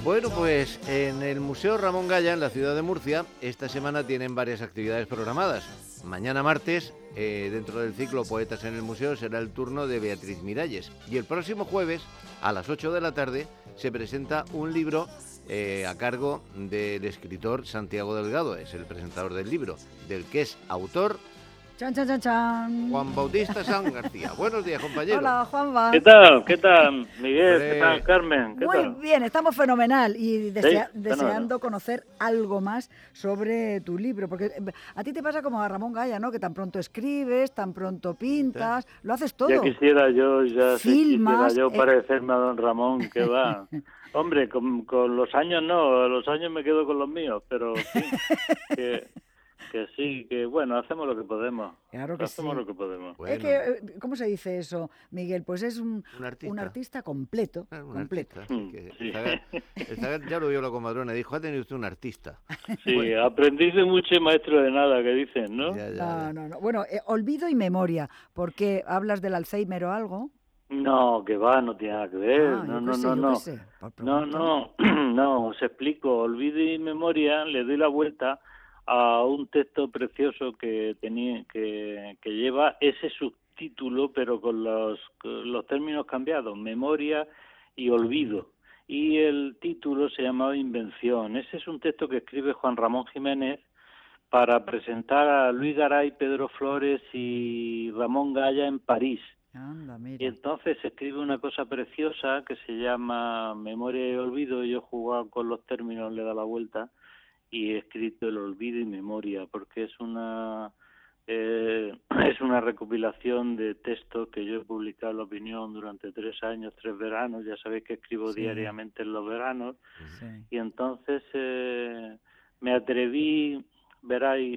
Bueno, pues en el Museo Ramón Gaya, en la ciudad de Murcia, esta semana tienen varias actividades programadas. Mañana martes, dentro del ciclo Poetas en el Museo, será el turno de Beatriz Miralles. Y el próximo jueves, a las 8 de la tarde, se presenta un libro a cargo del escritor Santiago Delgado. Es el presentador del libro, del que es autor Chan, chan, chan, chan. Juan Bautista Sanz García. Buenos días, compañero. Hola, Juanba. ¿Qué tal? ¿Qué tal, Miguel? Hombre. ¿Qué tal, Carmen? ¿Qué Muy tal? bien, estamos fenomenal y fenómeno. deseando conocer algo más sobre tu libro, porque a ti te pasa como a Ramón Gaya, ¿no? Que tan pronto escribes, tan pronto pintas, lo haces todo. Ya quisiera yo, Filmas, quisiera yo parecerme a don Ramón, que va. Hombre, con los años no, los años me quedo con los míos, pero sí, que sí, que bueno, hacemos lo que podemos. Claro que hacemos sí. lo que podemos. Bueno. Es que, ¿cómo se dice eso, Miguel? Pues es un artista completo. Un completo. artista, así que Sí. ya lo vio la comadrona, dijo, ha tenido usted un artista. Sí, Bueno. aprendiz de mucho y maestro de nada, que dicen, ¿no? Ya. No. Bueno, olvido y memoria, porque hablas del Alzheimer o algo. No, que va, no tiene nada que ver. Yo qué sé, por preguntar. No, os explico. Olvido y memoria, le doy la vuelta a un texto precioso que lleva ese subtítulo, pero con los términos cambiados, memoria y olvido. Y el título se llamaba Invención. Ese es un texto que escribe Juan Ramón Jiménez para presentar a Luis Garay, Pedro Flores y Ramón Gaya en París. Anda, Y mira. entonces se escribe una cosa preciosa que se llama Memoria y Olvido. Yo he jugado con los términos, le da la vuelta y he escrito el olvido y memoria, porque es una recopilación de textos que yo he publicado en La Opinión durante 3 años, 3 veranos. Ya sabéis que escribo Sí. diariamente en los veranos. Sí. Y entonces me atreví, veréis,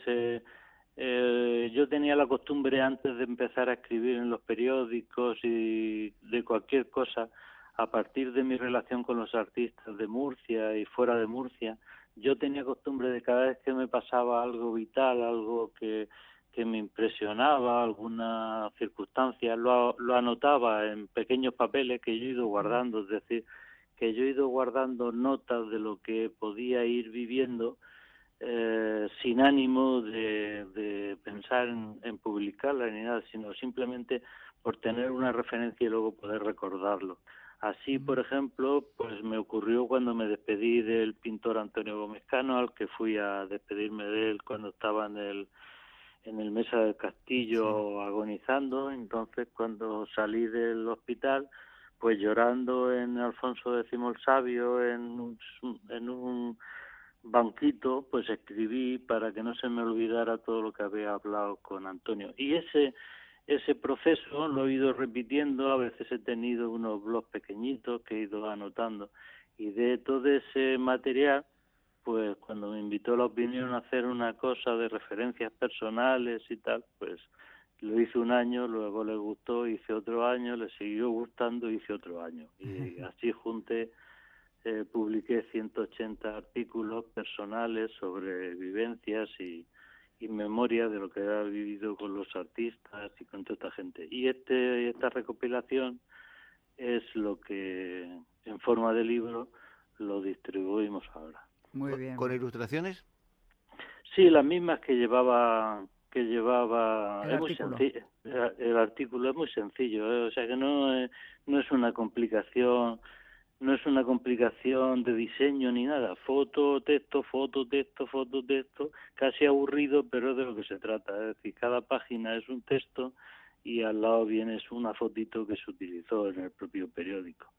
yo tenía la costumbre antes de empezar a escribir en los periódicos y de cualquier cosa, a partir de mi relación con los artistas de Murcia y fuera de Murcia, yo tenía costumbre de cada vez que me pasaba algo vital, algo que me impresionaba, alguna circunstancia, lo anotaba en pequeños papeles que yo he ido guardando, es decir, que yo he ido guardando notas de lo que podía ir viviendo, sin ánimo de pensar en publicarla ni nada, sino simplemente por tener una referencia y luego poder recordarlo. Así, por ejemplo, pues me ocurrió cuando me despedí del pintor Antonio Gómez Cano, al que fui a despedirme de él cuando estaba en el Mesa del Castillo agonizando. Entonces, cuando salí del hospital, pues llorando en Alfonso X el Sabio, en un banquito, pues escribí para que no se me olvidara todo lo que había hablado con Antonio. Y ese proceso lo he ido repitiendo. A veces he tenido unos blogs pequeñitos que he ido anotando, y de todo ese material, pues cuando me invitó La Opinión a hacer una cosa de referencias personales y tal, pues lo hice 1 año, luego le gustó, hice otro año, le siguió gustando, hice otro año, y así junté, publiqué 180 artículos personales sobre vivencias y memoria de lo que he vivido con los artistas y con toda esta gente. Y esta recopilación es lo que, en forma de libro, lo distribuimos ahora. Muy bien. ¿Con ilustraciones? Sí, las mismas que llevaba el es muy artículo. sencillo. El artículo es muy sencillo, o sea que no es una complicación. No es una complicación de diseño ni nada. Foto, texto, casi aburrido, pero es de lo que se trata. Es decir, cada página es un texto y al lado viene una fotito que se utilizó en el propio periódico.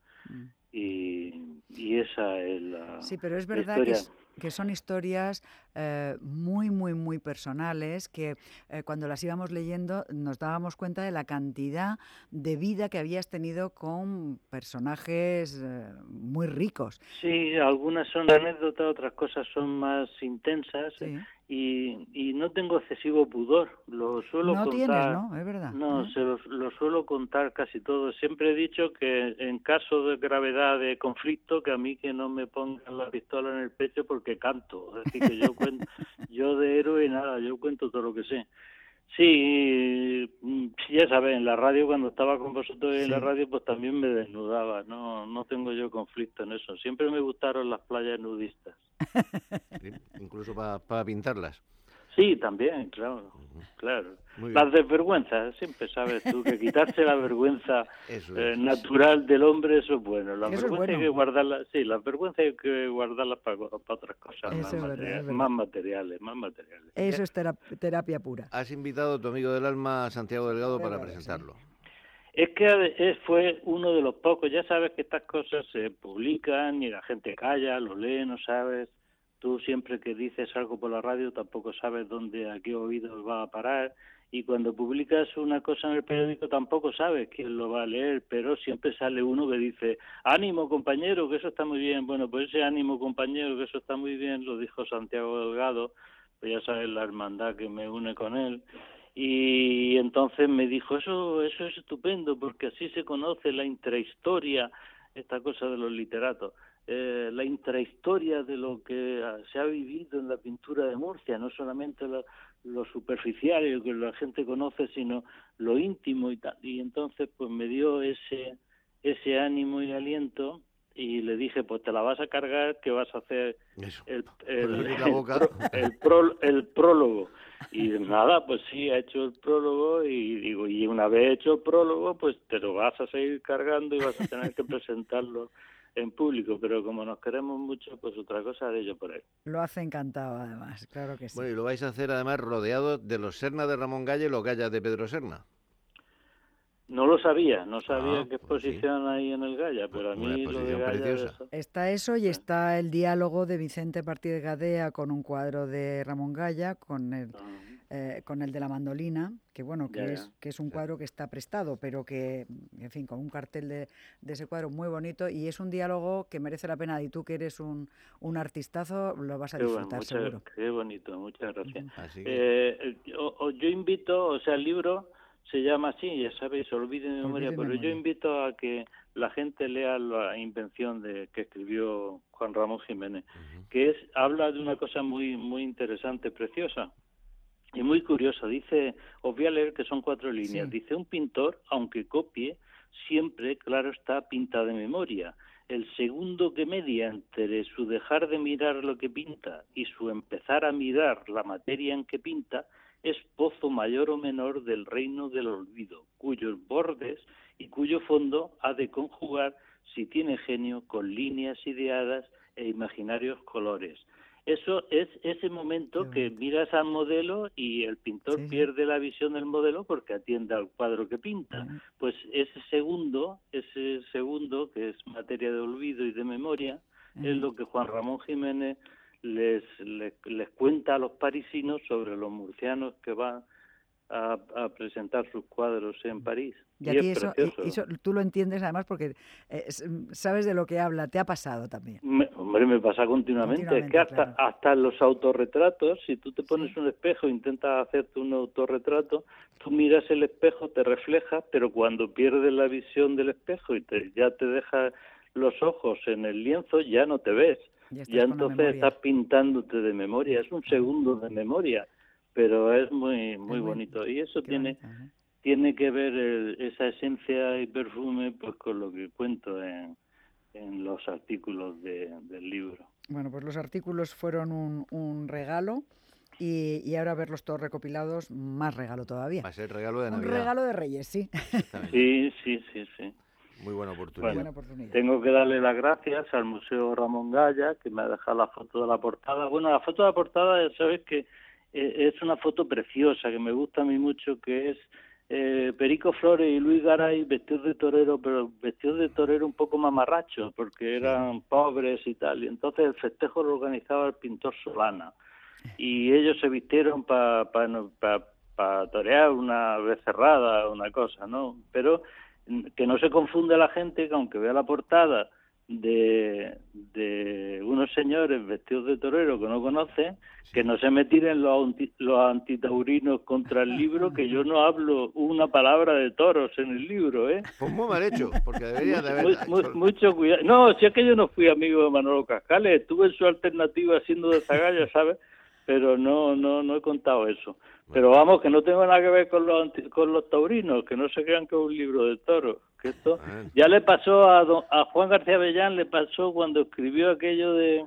Y esa es la Sí, pero es la verdad historia. que son historias muy, muy, muy personales, que cuando las íbamos leyendo nos dábamos cuenta de la cantidad de vida que habías tenido con personajes muy ricos. Sí, algunas son anécdotas, otras cosas son más intensas. Sí. Y no tengo excesivo pudor, lo suelo No contar. tienes, ¿no? Es verdad. No, lo suelo contar casi todo. Siempre he dicho que en caso de gravedad de conflicto, que a mí que no me pongan la pistola en el pecho porque canto. Es decir, que yo cuento, yo de héroe nada, yo cuento todo lo que sé. Sí, ya sabes, en la radio, cuando estaba con vosotros en la radio, pues también me desnudaba. No tengo yo conflicto en eso. Siempre me gustaron las playas nudistas. Sí, incluso para pintarlas. Sí, también, claro. Las desvergüenzas, siempre sabes tú que quitarse la vergüenza natural del hombre, eso es bueno. Las vergüenzas hay que guardarlas, las vergüenzas hay que guardarlas para otras cosas más materiales. Eso es terapia pura. Has invitado a tu amigo del alma, Santiago Delgado, para presentarlo. Es que fue uno de los pocos, ya sabes que estas cosas se publican y la gente calla, lo lee, no sabes. Tú siempre que dices algo por la radio tampoco sabes a qué oídos va a parar, y cuando publicas una cosa en el periódico tampoco sabes quién lo va a leer, pero siempre sale uno que dice: ánimo compañero, que eso está muy bien. Bueno, pues ese ánimo compañero, que eso está muy bien, lo dijo Santiago Delgado, pues ya sabes la hermandad que me une con él. Y entonces me dijo, eso es estupendo, porque así se conoce la intrahistoria, esta cosa de los literatos. La intrahistoria de lo que se ha vivido en la pintura de Murcia, no solamente lo superficial y lo que la gente conoce, sino lo íntimo y tal. Y entonces pues me dio ese ánimo y aliento, y le dije, pues te la vas a cargar, que vas a hacer el prólogo. Y nada, pues sí, ha hecho el prólogo, y digo, y una vez hecho el prólogo, pues te lo vas a seguir cargando y vas a tener que presentarlo en público, pero como nos queremos mucho, pues otra cosa haré yo por él. Lo hace encantado, además, claro que sí. Bueno, y lo vais a hacer además rodeado de los Serna de Ramón Gaya y los Gaya de Pedro Serna. No lo sabía, qué exposición hay en el Gaya, pero a mí lo de Gaya... Está eso, y está el diálogo de Vicente Martínez Gadea con un cuadro de Ramón Gaya, con el de la mandolina, que bueno, que es un cuadro que está prestado, pero que, en fin, con un cartel de ese cuadro muy bonito, y es un diálogo que merece la pena, y tú que eres un artistazo, lo vas a disfrutar, seguro. Qué bonito, muchas gracias. Yo invito, el libro se llama así, ya sabéis, Olvide de memoria, pero yo invito a que la gente lea la invención que escribió Juan Ramón Jiménez, que habla de una cosa muy muy interesante, preciosa y muy curiosa. Dice, os voy a leer, que son 4 líneas. Dice: un pintor, aunque copie, siempre, claro está, pinta de memoria. El segundo que media entre su dejar de mirar lo que pinta y su empezar a mirar la materia en que pinta es pozo mayor o menor del reino del olvido, cuyos bordes y cuyo fondo ha de conjugar, si tiene genio, con líneas ideadas e imaginarios colores. Eso es ese momento que miras al modelo y el pintor pierde la visión del modelo porque atiende al cuadro que pinta. Pues ese segundo, que es materia de olvido y de memoria, es lo que Juan Ramón Jiménez les cuenta a los parisinos sobre los murcianos que van a presentar sus cuadros en París. Y aquí eso tú lo entiendes además porque sabes de lo que habla, te ha pasado también. Me pasa continuamente. Es que hasta en los autorretratos, si tú te pones un espejo e intentas hacerte un autorretrato, tú miras el espejo, te reflejas, pero cuando pierdes la visión del espejo y ya te dejas los ojos en el lienzo, ya no te ves. Ya entonces estás pintándote de memoria. Es un segundo de memoria, pero es muy muy bonito. Y eso tiene que ver esa esencia y perfume pues con lo que cuento en los artículos del libro. Bueno, pues los artículos fueron un regalo, y ahora verlos todos recopilados, más regalo todavía. Va a ser regalo de Navidad. Un regalo de Reyes, sí. Sí. Muy buena oportunidad. Tengo que darle las gracias al Museo Ramón Gaya, que me ha dejado la foto de la portada. Bueno, la foto de la portada, ya sabes que es una foto preciosa, que me gusta a mí mucho, que es Perico Flores y Luis Garay vestidos de torero, pero vestidos de torero un poco mamarrachos, porque eran pobres y tal. Y entonces el festejo lo organizaba el pintor Solana. Y ellos se vistieron para torear una becerrada, una cosa, ¿no? Pero que no se confunde la gente, que aunque vea la portada de unos señores vestidos de torero que no conocen, que no se me tiren los antitaurinos contra el libro, que yo no hablo una palabra de toros en el libro, ¿eh? Pues muy mal hecho, porque debería de haber... Mucho cuidado. No, si es que yo no fui amigo de Manolo Cascales, estuve en su alternativa haciendo de Zagalla, ¿sabes? pero no he contado eso. Pero vamos, que no tengo nada que ver con los taurinos, que no se crean que es un libro de toros. Que esto ya le pasó a Juan García Avellán, le pasó cuando escribió aquello de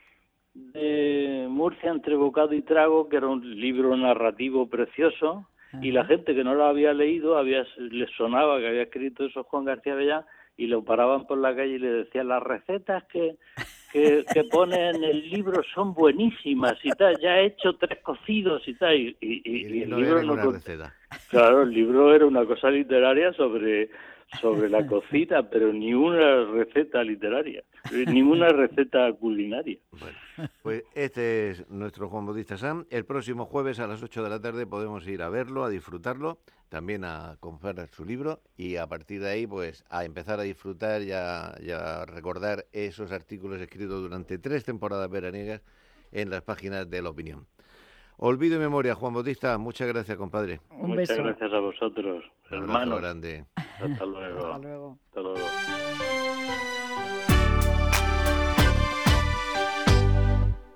Murcia entre bocado y trago, que era un libro narrativo precioso, y la gente que no lo había leído les sonaba que había escrito eso Juan García Avellán, y lo paraban por la calle y le decían: las recetas que pone en el libro son buenísimas y tal, ya he hecho 3 cocidos y tal, y el no libro había ninguna receta. Claro, el libro era una cosa literaria sobre la cocina, pero ni una receta literaria, ni una receta culinaria. Bueno, pues este es nuestro Juan Bautista Sanz. El próximo jueves a las 8 de la tarde podemos ir a verlo, a disfrutarlo, también a comprar su libro, y a partir de ahí pues a empezar a disfrutar y a recordar esos artículos escritos durante 3 temporadas veraniegas en las páginas de La Opinión. Olvido y memoria, Juan Bautista, muchas gracias, compadre. Un beso. Muchas gracias a vosotros, hermanos. Grande. Hasta luego. Hasta luego. Hasta luego.